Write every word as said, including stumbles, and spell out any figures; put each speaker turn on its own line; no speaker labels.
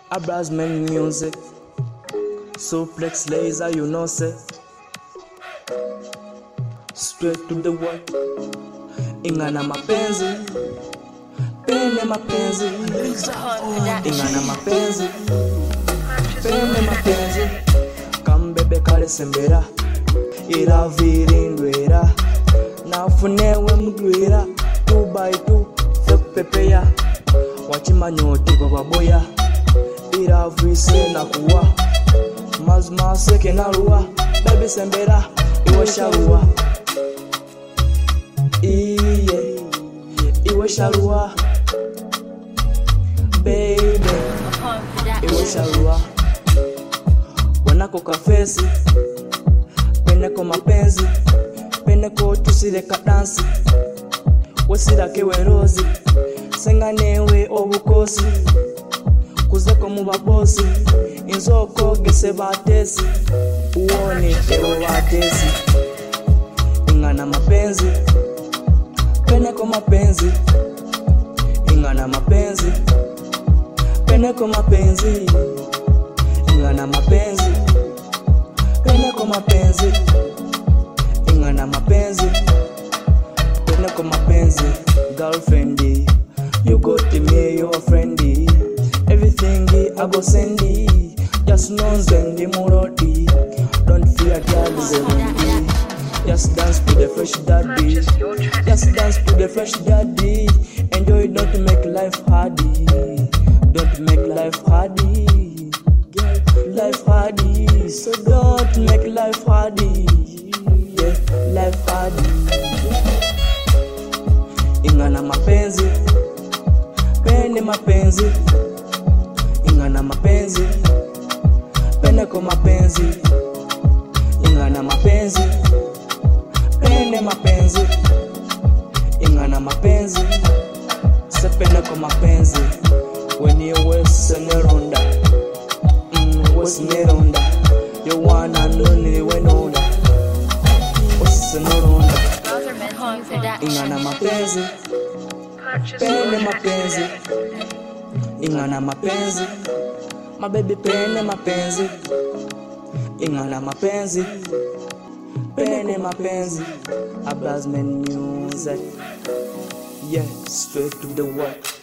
Abrazman music, suplex laser, you know say. Straight to the work, ingana mapenzi, pende mapenzi, ingana mapenzi, pende mapenzi. Kambebe kale sembera, ira virindwera, nafunewe mudwira, two by two, fek pepeya, wachimanyoti bababoya, ira vise na kuwa, mazma seke na ruwa, baby sembera, iwe sharuwa. Iye, iwe sharuwa, baby, iwe sharuwa. Wanako kafesi, peneko mapenzi, peneko tusireka dansi, wesirake werozi, senganewe obukosi, kuzeko mubabosi, inzoko gese batesi, uone ewo batesi, ingana mapenzi, peneko mapenzi, ingana mapenzi, peneko mapenzi, ingana mapenzi, peneko mapenzi, ingana mapenzi, peneko mapenzi. Girlfriend, you got me, your friend, everything I go send, just know zendi murodi, don't fear girl zendi, just dance to the fresh daddy, just dance to the fresh daddy, enjoy, don't make life hardy, don't make life hardy, life hardy, so don't make life hardy, yeah, life hardy. Ingana mapenzi, pende mapenzi, ingana mapenzi, peneko mapenzi, ingana mapenzi, pende mapenzi, ingana mapenzi, se peneko mapenzi, when you wese neronda, mm, wese neronda, you one and only when onda, wese neronda. Ingana mapenzi, pende mapenzi, ingana mapenzi, my baby pende mapenzi, ingana mapenzi, pende mapenzi. Abrazman music, yeah, straight to the work.